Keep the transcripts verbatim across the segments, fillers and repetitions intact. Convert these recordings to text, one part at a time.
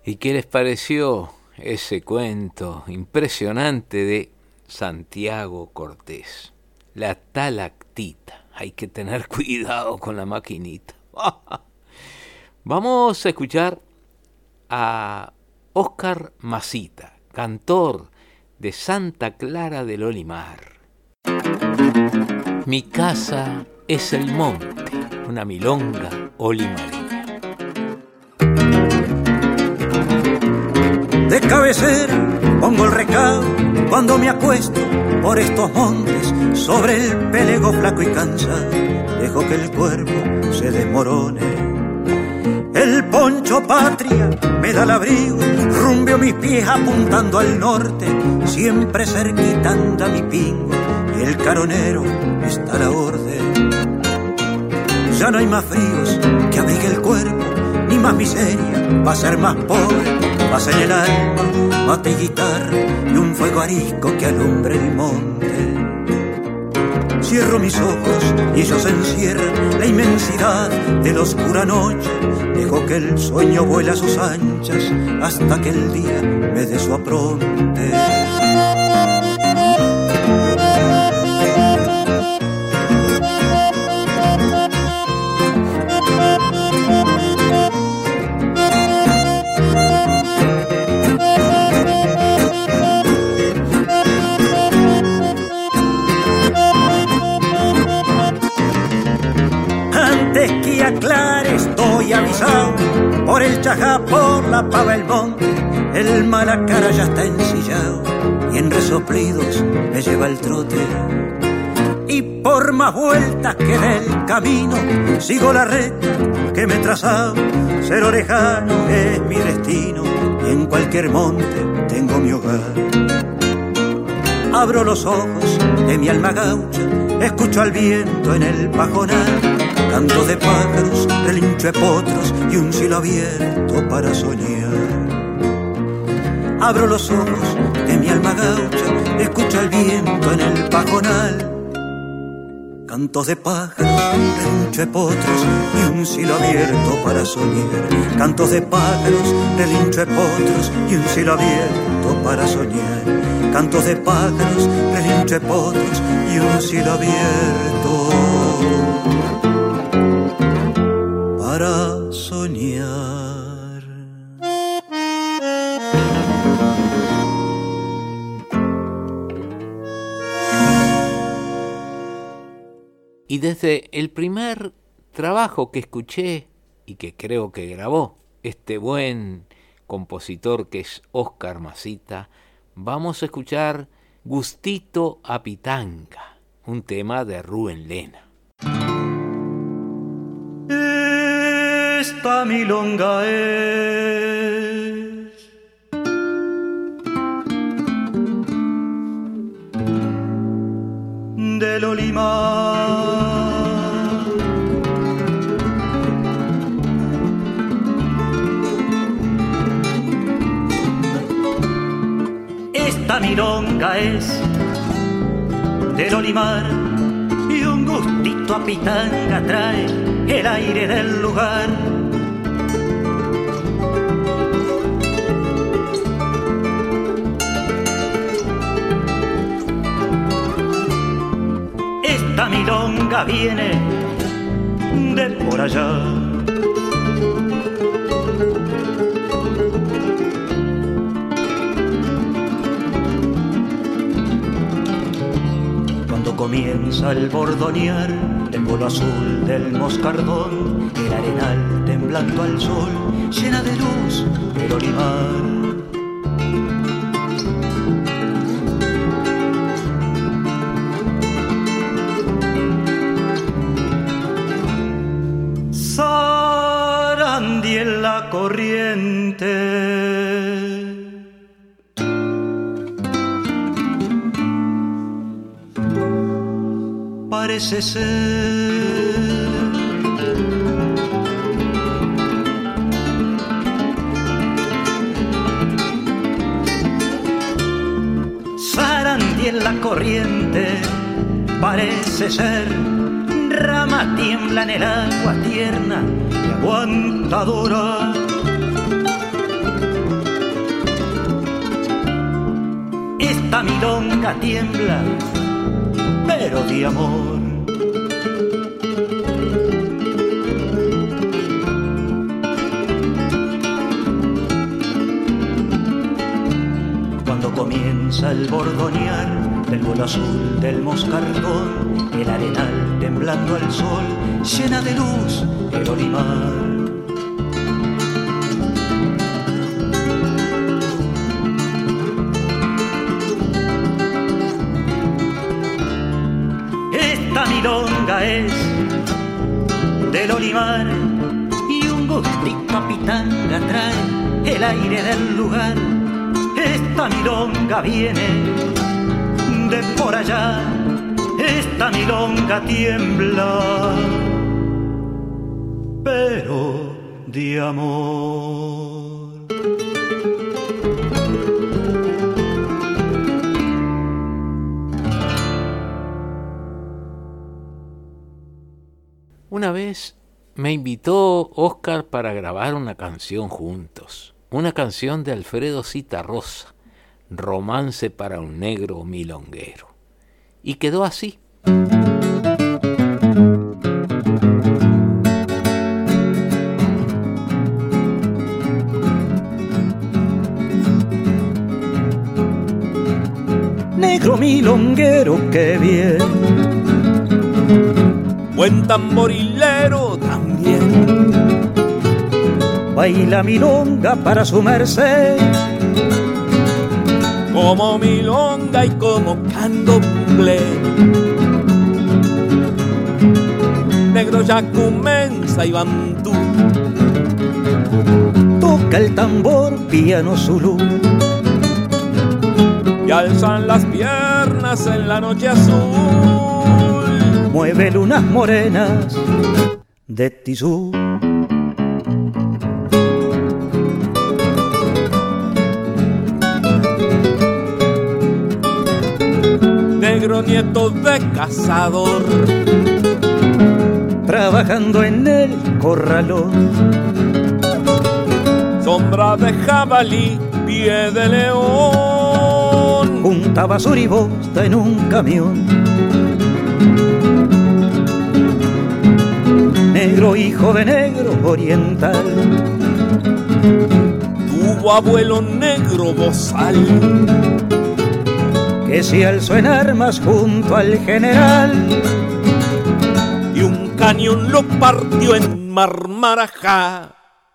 ¿Y qué les pareció ese cuento impresionante de Santiago Cortés? La talactita. Hay que tener cuidado con la maquinita. Vamos a escuchar a Óscar Masita, cantor de Santa Clara del Olimar. Mi casa es el monte, una milonga olimareña. De cabecera pongo el recado cuando me acuesto por estos montes, sobre el pelego flaco y cansado, dejo que el cuerpo se desmorone. El poncho patria me da el abrigo, rumbeo mis pies apuntando al norte, siempre cerquita anda mi pingo y el caronero está a la orden. Ya no hay más fríos que abrigue el cuerpo, ni más miseria, va a ser más pobre, paz en el alma, mate y guitarra y un fuego arisco que alumbre el monte. Cierro mis ojos y ellos encierran la inmensidad de la oscura noche, dejo que el sueño vuela a sus anchas hasta que el día me dé su apronte. Aclare, estoy avisado por el Chajá, por la Pava, el monte, el Malacara ya está ensillado y en resoplidos me lleva el trote. Y por más vueltas que del camino sigo la recta que me he trazado, ser orejano es mi destino y en cualquier monte tengo mi hogar. Abro los ojos de mi alma gaucha, escucho al viento en el pajonal, canto de pájaros, relincho de potros y un cielo abierto para soñar. Abro los ojos de mi alma gaucha, escucho el viento en el pajonal, cantos de pájaros, relincho de potros y un cielo abierto para soñar. Cantos de pájaros, relincho de potros y un cielo abierto para soñar. Cantos de pájaros, relincho de potros y un cielo abierto para soñar. Y desde el primer trabajo que escuché y que creo que grabó este buen compositor que es Óscar Masita, vamos a escuchar Gustito a Pitanga, un tema de Rubén Lena. Esta milonga es del Olimar, esta milonga es del Olimar y un gustito a pitanga trae el aire del lugar. Esta milonga viene de por allá, cuando comienza el bordonear del vuelo azul del moscardón, el arenal temblando al sol, llena de luz el Olimar. Sarandí en la corriente, parece ser Sarandí en la corriente, parece ser rama tiembla en el agua tierna y aguantadora. Esta milonga tiembla, pero de amor. Cuando comienza el bordonear del vuelo azul del moscardón, el arenal temblando al sol, llena de luz el olimar. Esta milonga es del olimar y un gustito a pitanga trae el aire del lugar. Esta milonga viene de por allá, esta milonga tiembla, pero de amor. Una vez me invitó Óscar para grabar una canción juntos, una canción de Alfredo Zitarrosa, Romance para un negro milonguero. Y quedó así. Negro milonguero, qué bien. Buen tamborilero también. Baila milonga para su merced. Como milonga y como candomblé. Negro yacumensa y bantú. Toca el tambor piano zulú. Y alzan las piernas en la noche azul. Mueve lunas morenas de tisú. Negro nieto de cazador, trabajando en el corralón. Sombra de jabalí, pie de león. Juntaba suribosta en un camión. Negro hijo de negro oriental. Tuvo abuelo negro bozal, que se alzó en armas junto al general. Y un cañón lo partió en Marmarajá.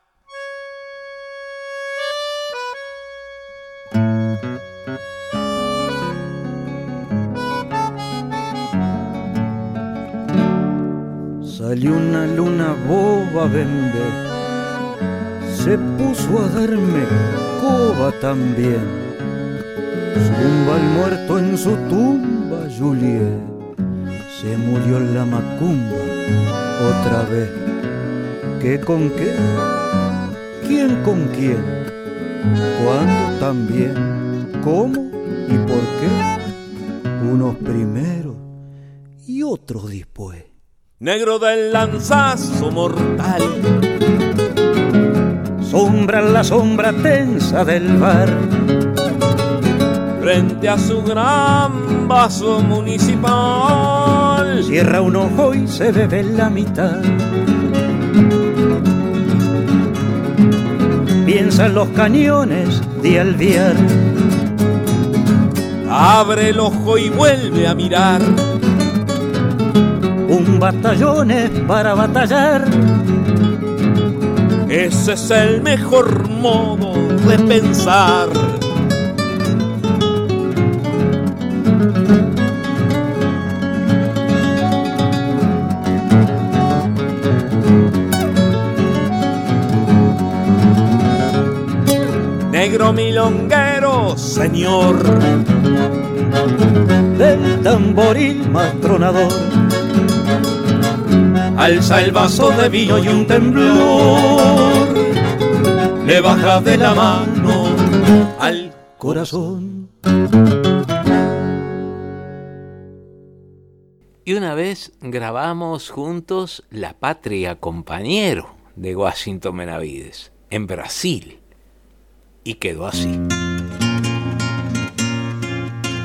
Salió una luna boba bembé, se puso a darme coba también. Zumba el muerto en su tumba, Juliet, se murió la macumba otra vez. ¿Qué con qué? ¿Quién con quién? ¿Cuándo también? ¿Cómo y por qué? Unos primero y otros después. Negro del lanzazo mortal, sombra en la sombra tensa del bar. Frente a su gran vaso municipal, cierra un ojo y se bebe la mitad. Piensa en los cañones de Alvear. Abre el ojo y vuelve a mirar. Un batallón es para batallar. Ese es el mejor modo de pensar. Negro milonguero, señor, del tamboril más tronador. Alza el vaso de vino y un temblor le baja de la mano al corazón. Y una vez grabamos juntos La Patria Compañero de Washington Benavides en Brasil y quedó así.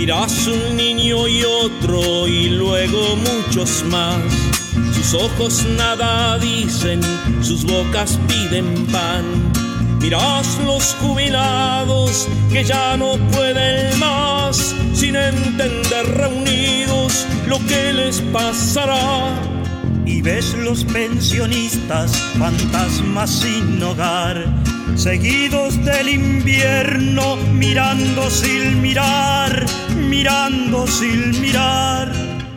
Mirás un niño y otro y luego muchos más. Sus ojos nada dicen, sus bocas piden pan. Mirás los jubilados que ya no pueden más, sin entender reunidos lo que les pasará. Y ves los pensionistas, fantasmas sin hogar, seguidos del invierno, mirando sin mirar, mirando sin mirar.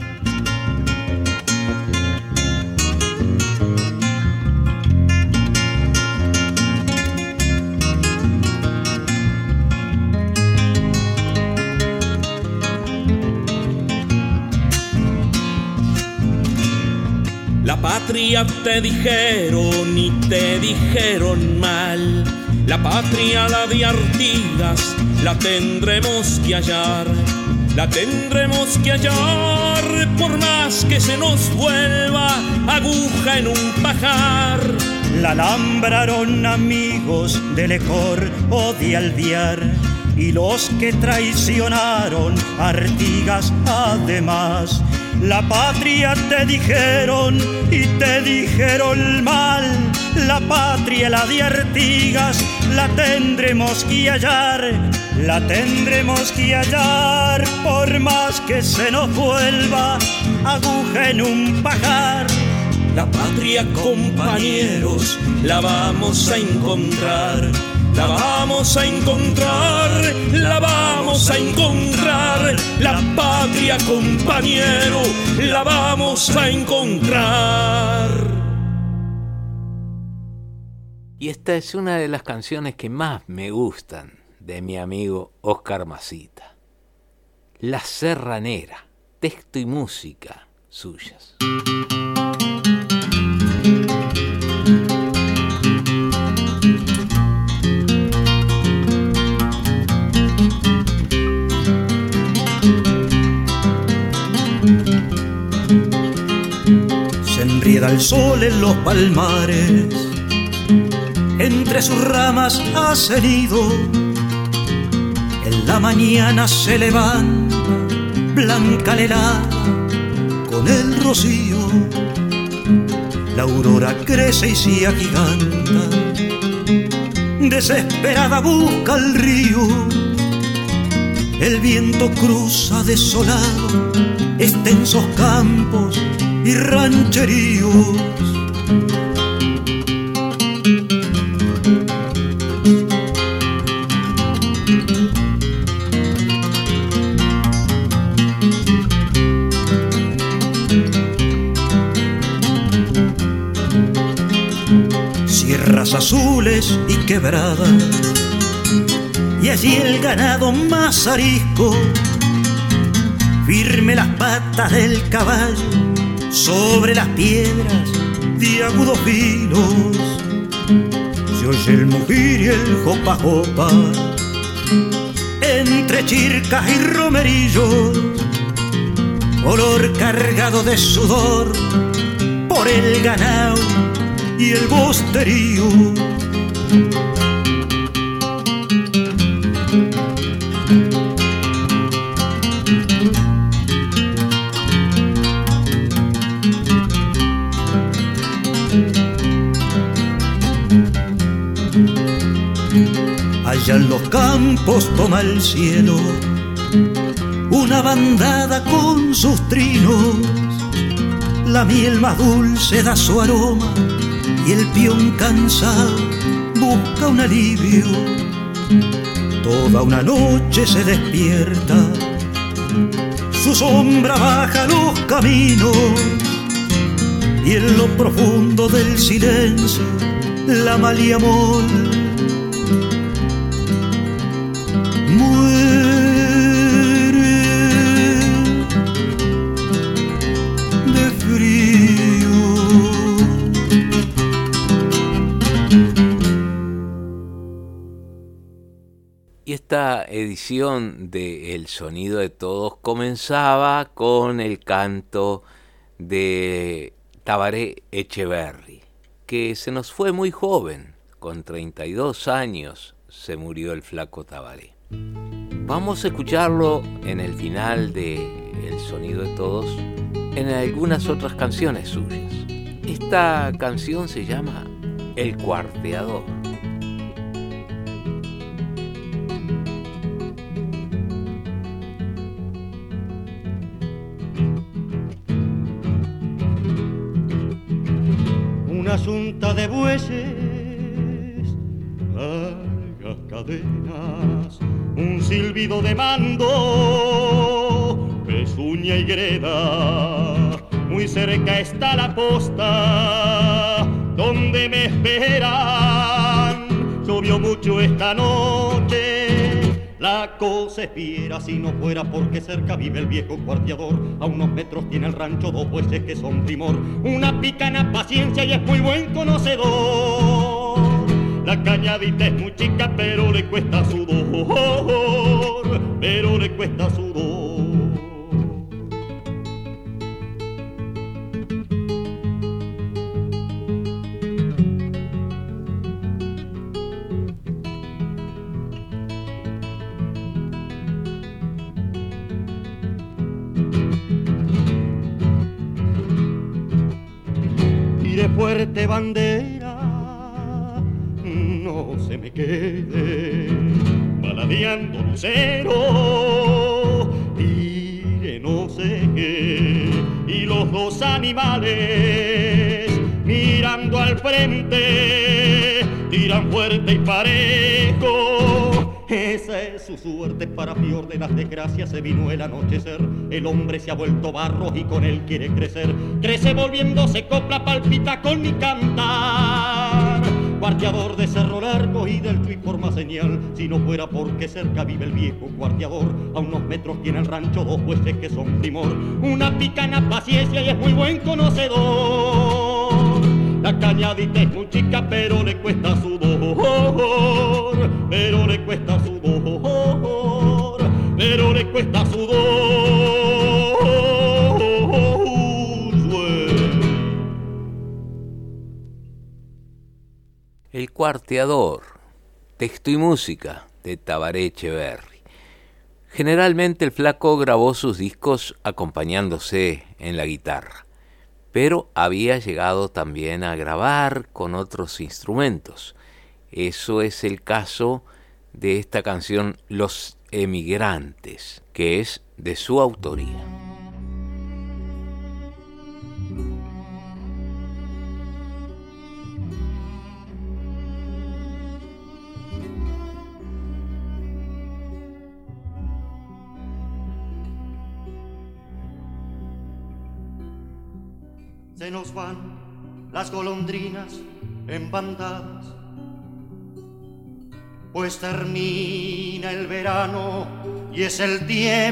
La patria te dijeron y te dijeron mal. La patria, la de Artigas, la tendremos que hallar. La tendremos que hallar por más que se nos vuelva aguja en un pajar. La alambraron amigos de Lecor o de Alvear, y los que traicionaron Artigas además. La patria te dijeron y te dijeron mal. La patria, la de Artigas, la tendremos que hallar. La tendremos que hallar por más que se nos vuelva aguja en un pajar. La patria, compañeros, la vamos a encontrar. La vamos a encontrar, la vamos a encontrar. La patria, compañero, la vamos a encontrar. Y esta es una de las canciones que más me gustan de mi amigo Óscar Masita. La Serranera, texto y música suyas. Se enrieda el sol en los palmares, entre sus ramas hace nido. En la mañana se levanta blanca la helada con el rocío. La aurora crece y se agiganta, desesperada busca el río. El viento cruza desolado extensos campos y rancheríos. Sierras azules y quebradas, y allí el ganado más arisco, firme las patas del caballo sobre las piedras de agudos filos. Se oye el mugir y el jopa jopa entre chircas y romerillos, olor cargado de sudor por el ganado y el bosterío. Allá en los campos toma el cielo una bandada con sus trinos. La miel más dulce da su aroma y el peón cansado busca un alivio. Toda una noche se despierta, su sombra baja los caminos, y en lo profundo del silencio la maliamol de frío. Y esta edición de El Sonido de Todos comenzaba con el canto de Tabaré Echeverri, que se nos fue muy joven, con treinta y dos años se murió el flaco Tabaré. Vamos a escucharlo en el final de El Sonido de Todos, en algunas otras canciones suyas. Esta canción se llama El Cuarteador. Una yunta de bueyes, largas cadenas, un silbido de mando, pezuña y greda. Muy cerca está la posta donde me esperan. Llovió mucho esta noche, la cosa es fiera. Si no fuera porque cerca vive el viejo cuarteador, a unos metros tiene el rancho dos bueyes que son primor. Una picana paciencia y es muy buen conocedor. La cañadita es muy chica pero le cuesta sudor, pero le cuesta sudor. Tire fuerte bandera, no se me quede baladeando lucero, tire no sé qué, y los dos animales mirando al frente tiran fuerte y parejo. Esa es su suerte, para peor de las desgracias se vino el anochecer. El hombre se ha vuelto barro y con él quiere crecer. Crece volviéndose copla, palpita con mi cantar. Cuarteador de Cerro Largo y del Chuy forma señal. Si no fuera porque cerca vive el viejo cuarteador, a unos metros tiene el rancho dos bueyes que son primor. Una picana paciencia y es muy buen conocedor. La cañadita es muy chica pero le cuesta sudor, pero le cuesta sudor, pero le cuesta sudor. El Cuarteador, texto y música de Tabaré Echeverri. Generalmente el flaco grabó sus discos acompañándose en la guitarra, pero había llegado también a grabar con otros instrumentos. Eso es el caso de esta canción Los Emigrantes, que es de su autoría. Se nos van las golondrinas en bandadas, pues termina el verano y es el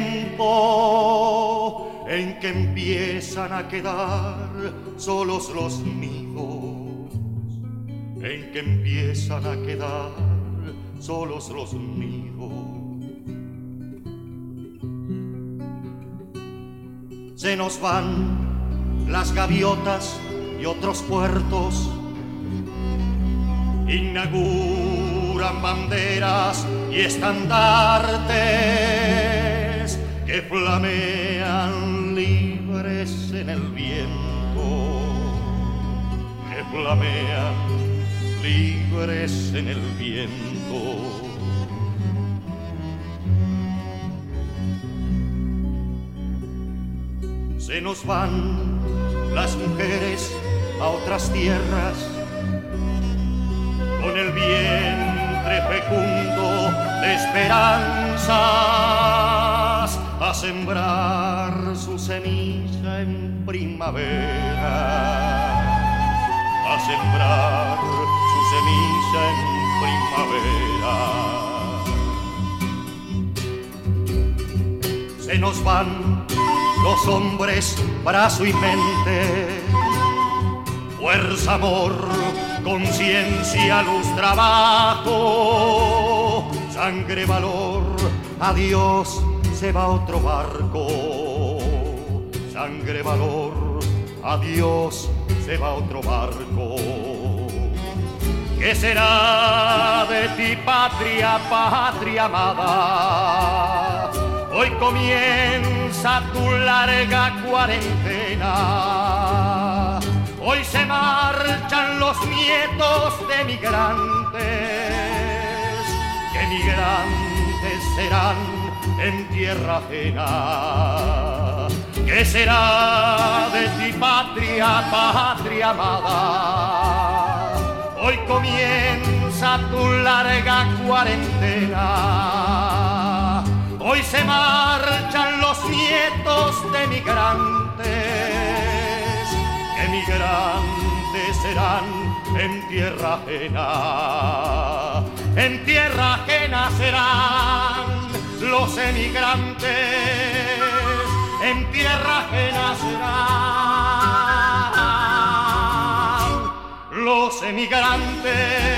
tiempo en que empiezan a quedar solos los nidos, en que empiezan a quedar solos los nidos. Se nos van las gaviotas y otros puertos, inauguran banderas y estandartes que flamean libres en el viento, que flamean libres en el viento. Se nos van las mujeres a otras tierras, con el vientre fecundo de esperanzas, a sembrar su semilla en primavera, a sembrar su semilla en primavera. Se nos van los hombres, brazo y mente, fuerza, amor, conciencia, luz, trabajo, sangre, valor, adiós, se va otro barco. Sangre, valor, adiós, se va otro barco. ¿Qué será de ti, patria, patria amada? Hoy comienza tu larga cuarentena. Hoy se marchan los nietos de migrantes. ¿Qué migrantes serán en tierra ajena? ¿Qué será de ti, patria, patria amada? Hoy comienza tu larga cuarentena. Hoy se marchan los nietos de migrantes. ¿Qué migrantes serán en tierra ajena? En tierra ajena serán los emigrantes. En tierra ajena serán los emigrantes.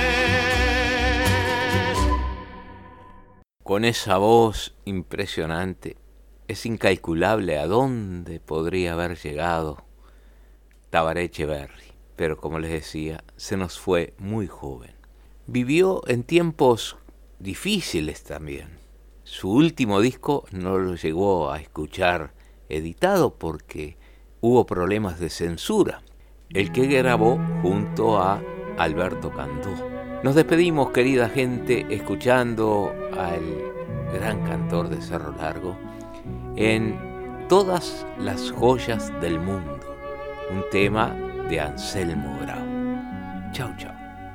Con esa voz impresionante, es incalculable a dónde podría haber llegado Tabaré Echeverri, pero como les decía, se nos fue muy joven. Vivió en tiempos difíciles también. Su último disco no lo llegó a escuchar editado porque hubo problemas de censura, el que grabó junto a Alberto Cantó. Nos despedimos, querida gente, escuchando al gran cantor de Cerro Largo en Todas las joyas del mundo, un tema de Anselmo Grau. Chau, chau.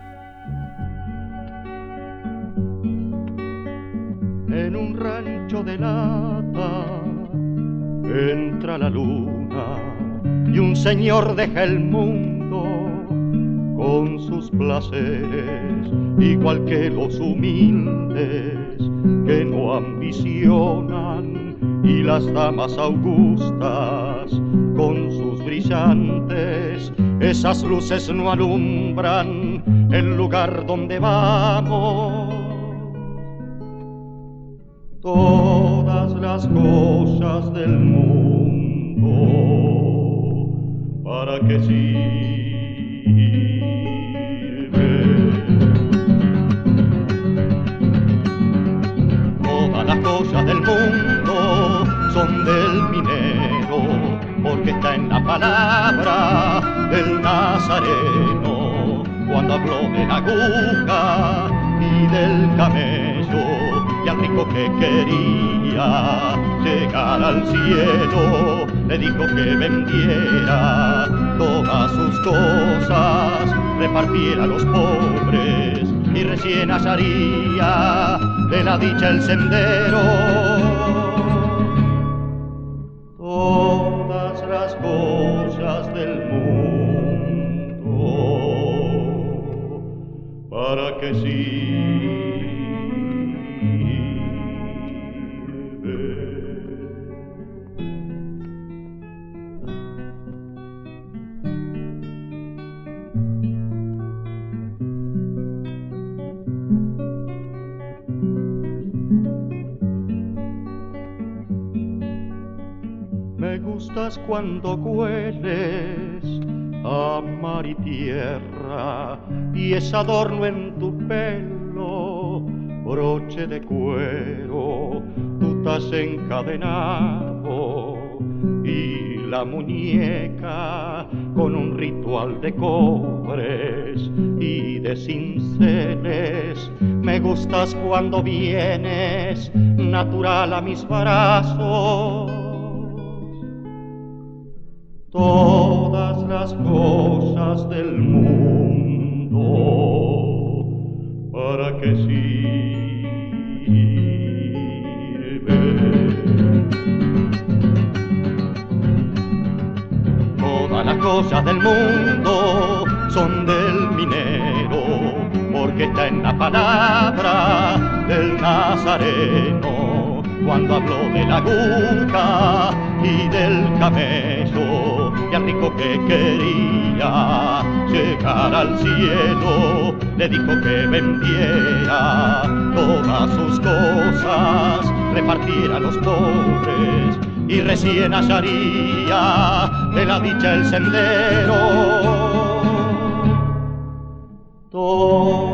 En un rancho de lata entra la luna y un señor deja el mundo con sus placeres, igual que los humildes que no ambicionan, y las damas augustas con sus brillantes. Esas luces no alumbran el lugar donde vamos. Todas las cosas del mundo, ¿para qué sirven? Todas las cosas del mundo son del minero, porque está en la palabra del Nazareno, cuando habló de la aguja y del camello, y al rico que quería llegar al cielo, le dijo que vendiera todas sus cosas, repartiera a los pobres y recién hallaría de la dicha el sendero. Todas las cosas del mundo, ¿para qué sirven? Me gustas cuando hueles a mar y tierra, y ese adorno en tu pelo, broche de cuero, tú estás encadenado, y la muñeca con un ritual de cobres y de cinceles. Me gustas cuando vienes natural a mis brazos. Todas las cosas del mundo, ¿para qué sirven? Todas las cosas del mundo son del minero, porque está en la palabra del Nazareno, cuando habló de la aguja y del camello, y al rico que quería llegar al cielo, le dijo que vendiera todas sus cosas, repartiera a los pobres y recién hallaría de la dicha el sendero. Todo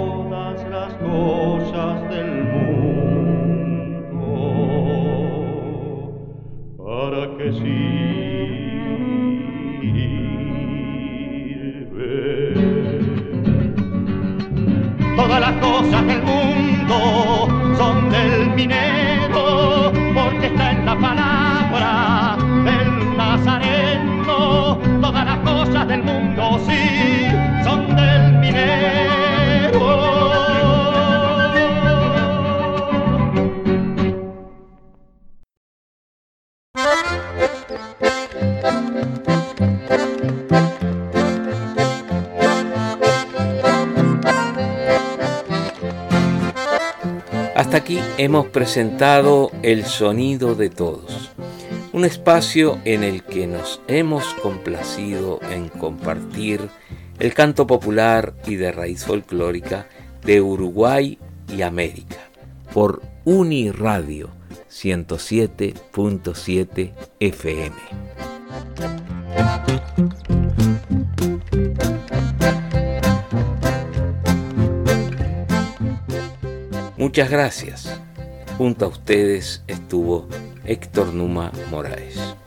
Hasta aquí hemos presentado El Sonido de Todos, un espacio en el que nos hemos complacido en compartir el canto popular y de raíz folclórica de Uruguay y América, por Uniradio ciento siete punto siete F M. Muchas gracias. Junto a ustedes estuvo Héctor Numa Moraes.